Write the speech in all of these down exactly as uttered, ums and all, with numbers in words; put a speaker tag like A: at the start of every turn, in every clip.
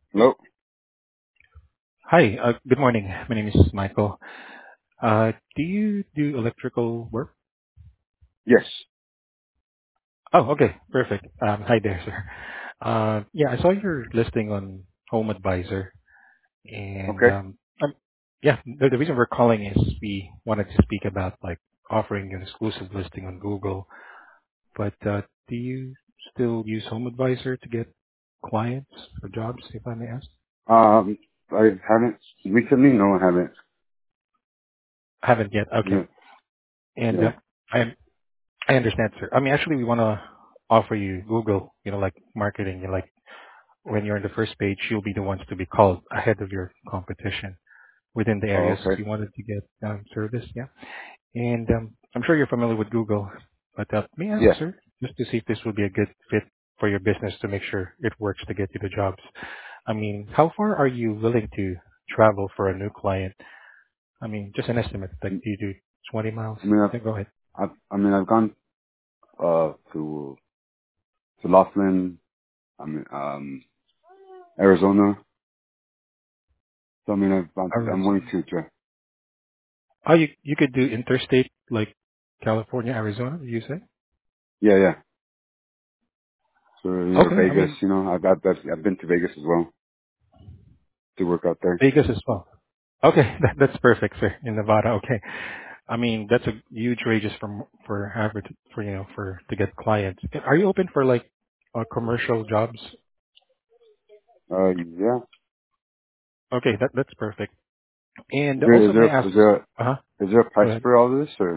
A: Hello?
B: Hi, uh good morning. My name is Michael. Uh Do you do electrical work?
A: Yes.
B: Oh, okay. Perfect. Um Hi there, sir. Uh Yeah, I saw your listing on Home Advisor, and
A: Okay.
B: um um yeah, the the reason we're calling is we wanted to speak about, like, offering an exclusive listing on Google. But uh do you still use Home Advisor to get clients or jobs, if I may ask?
A: Um, I haven't recently. No, I haven't.
B: Haven't yet. Okay.
A: Yeah.
B: And
A: Yeah.
B: uh, I I understand, sir. I mean, actually, we want to offer you Google, you know, like marketing. You know, like when you're on the first page, you'll be the ones to be called ahead of your competition within the
A: Oh,
B: areas
A: okay.
B: you wanted to get um, service. Yeah. And um, I'm sure you're familiar with Google, but uh, may I ask,
A: Yeah.
B: sir, just to see if this would be a good fit for your business to make sure it works to get you the jobs. I mean, how far are you willing to travel for a new client? I mean, just an estimate. Like,
A: Mm,
B: do you do twenty miles?
A: I mean, I've,
B: Yeah, go ahead.
A: I've, I mean, I've gone, uh, to, to Laughlin, I mean, um, Arizona. So, I mean, I've, I'm,
B: All right.
A: I'm willing to, to,
B: Oh, you you could do interstate like California, Arizona, did you say?
A: yeah, yeah. So, near
B: Okay, I
A: Vegas,
B: mean
A: you know, I've, I've, I've I've been to Vegas as well to work out there.
B: Vegas as well. Okay, that, that's perfect, sir. In Nevada, okay. I mean that's a huge radius from for average for you know for to get clients. Are you open for like uh, commercial jobs?
A: Uh, yeah.
B: Okay, that that's perfect. And
A: Is there,
B: also
A: is
B: may
A: there,
B: I ask?
A: is there,
B: Uh huh.
A: is there a
B: Go
A: price
B: ahead.
A: for all of this, or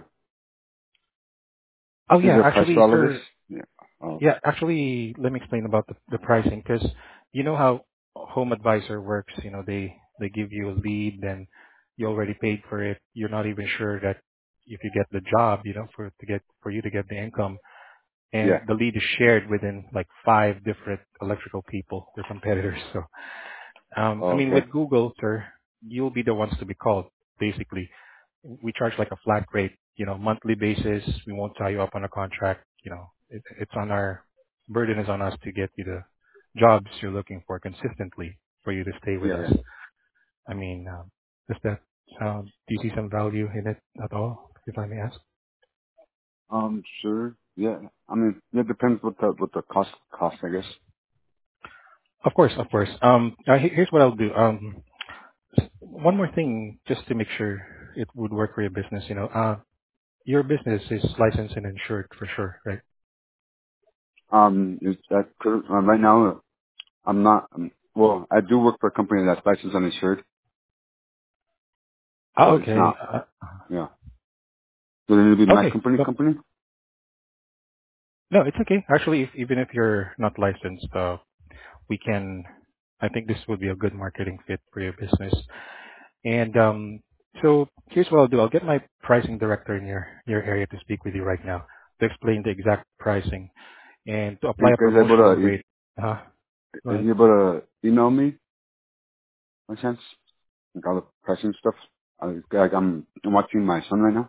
B: Oh
A: is
B: yeah,
A: there a price for
B: actually,
A: all of this?
B: sir.
A: Yeah. Oh,
B: Yeah, actually, let me explain about the, the pricing because you know how Home Advisor works. You know, they they give you a lead, then you already paid for it. You're not even sure that if you get the job, you know, for to get for you to get the income, and
A: yeah.
B: the lead is shared within like five different electrical people, their competitors. So um, I
A: Oh,
B: mean,
A: okay.
B: with Google, sir, you'll be the ones to be called. Basically, we charge like a flat rate, you know, monthly basis. We won't tie you up on a contract. You know, it, it's on our burden is on us to get you the jobs you're looking for consistently for you to stay with
A: Yeah,
B: us.
A: yeah.
B: I mean, um, does that sound? Do you see some value in it at all, if I may ask?
A: Um, sure. Yeah. I mean, it depends what the what the cost cost, I guess.
B: Of course, of course. Um, uh, he- here's what I'll do. Um, one more thing, just to make sure it would work for your business. You know, uh, your business is licensed and insured for sure, right?
A: Um, is that cur- uh, right now? I'm not. Um, well, I do work for a company that's licensed uninsured,
B: Oh,
A: but it's
B: okay.
A: not.
B: Uh,
A: Yeah. Does it need to be my
B: okay.
A: company?
B: So
A: Company?
B: no, it's okay. Actually, if, even if you're not licensed, uh, we can. I think this would be a good marketing fit for your business. And um, so here's what I'll do. I'll get my pricing director in your your area to speak with you right now to explain the exact pricing and to
A: Are
B: apply
A: you
B: a
A: guys able
B: promotional
A: to? e-
B: rate. Uh, go
A: Are
B: ahead.
A: you able to email me by chance? Like all the pricing stuff. I, like I'm, I'm watching my son right now.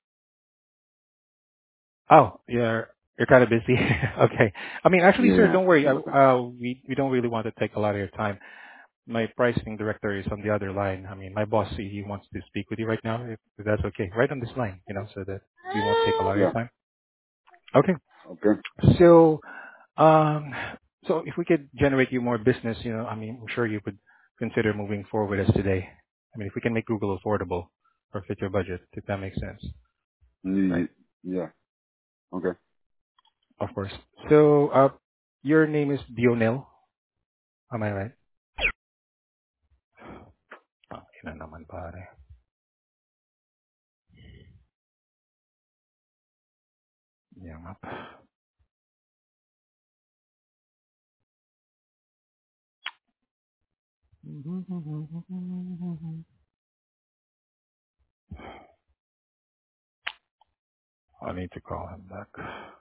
B: Oh, you're you're kind of busy. Okay. I mean, actually,
A: Yeah,
B: sir,
A: yeah.
B: don't worry.
A: Sorry
B: I,
A: about that.
B: uh, we we don't really want to take a lot of your time. My pricing director is on the other line. I mean, my boss, he he wants to speak with you right now, if, if that's okay. Right on this line, you know, so that we won't take a lot of your
A: Yeah.
B: time. Okay.
A: Okay.
B: So, um, so if we could generate you more business, you know, I mean, I'm sure you would consider moving forward with us today. I mean, if we can make Google affordable or fit your budget, if that makes sense, right?
A: Ye- Yeah. Okay.
B: Of course. So, uh, your name is Dionel, am I right? Oh, ina naman pare. Yan up. I need to call him back.